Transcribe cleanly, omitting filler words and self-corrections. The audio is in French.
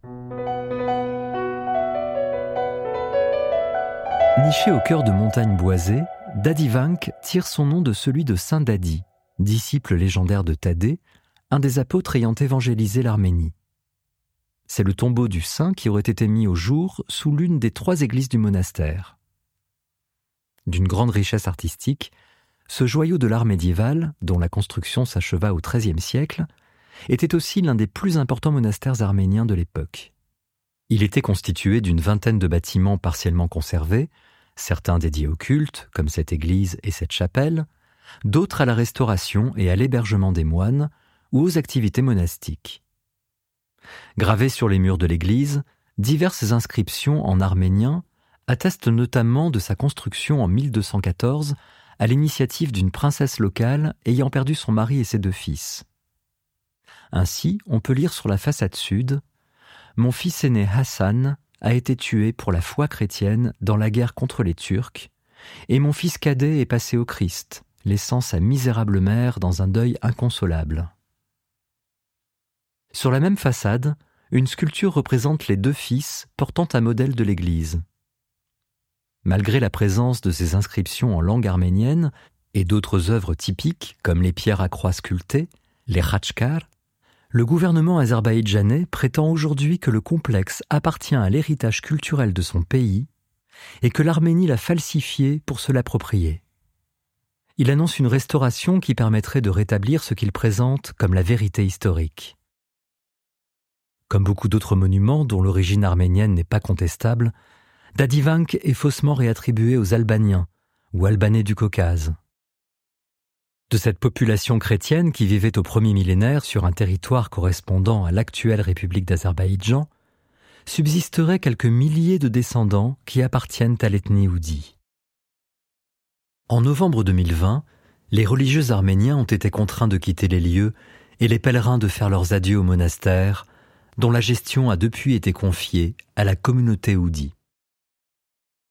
Niché au cœur de montagnes boisées, Dadivank tire son nom de celui de Saint Dadi, disciple légendaire de Thaddée, un des apôtres ayant évangélisé l'Arménie. C'est le tombeau du saint qui aurait été mis au jour sous l'une des 3 églises du monastère. D'une grande richesse artistique, ce joyau de l'art médiéval, dont la construction s'acheva au XIIIe siècle, était aussi l'un des plus importants monastères arméniens de l'époque. Il était constitué d'une 20aine de bâtiments partiellement conservés, certains dédiés au culte, comme cette église et cette chapelle, d'autres à la restauration et à l'hébergement des moines ou aux activités monastiques. Gravées sur les murs de l'église, diverses inscriptions en arménien attestent notamment de sa construction en 1214 à l'initiative d'une princesse locale ayant perdu son mari et ses 2 fils. Ainsi, on peut lire sur la façade sud « Mon fils aîné Hassan a été tué pour la foi chrétienne dans la guerre contre les Turcs, et mon fils cadet est passé au Christ, laissant sa misérable mère dans un deuil inconsolable. » Sur la même façade, une sculpture représente les 2 fils portant un modèle de l'église. Malgré la présence de ces inscriptions en langue arménienne et d'autres œuvres typiques comme les pierres à croix sculptées, les khachkars, le gouvernement azerbaïdjanais prétend aujourd'hui que le complexe appartient à l'héritage culturel de son pays et que l'Arménie l'a falsifié pour se l'approprier. Il annonce une restauration qui permettrait de rétablir ce qu'il présente comme la vérité historique. Comme beaucoup d'autres monuments dont l'origine arménienne n'est pas contestable, Dadivank est faussement réattribué aux Albaniens ou Albanais du Caucase. De cette population chrétienne qui vivait au premier millénaire sur un territoire correspondant à l'actuelle République d'Azerbaïdjan, subsisteraient quelques milliers de descendants qui appartiennent à l'ethnie oudi. En novembre 2020, les religieux arméniens ont été contraints de quitter les lieux et les pèlerins de faire leurs adieux au monastère, dont la gestion a depuis été confiée à la communauté oudi.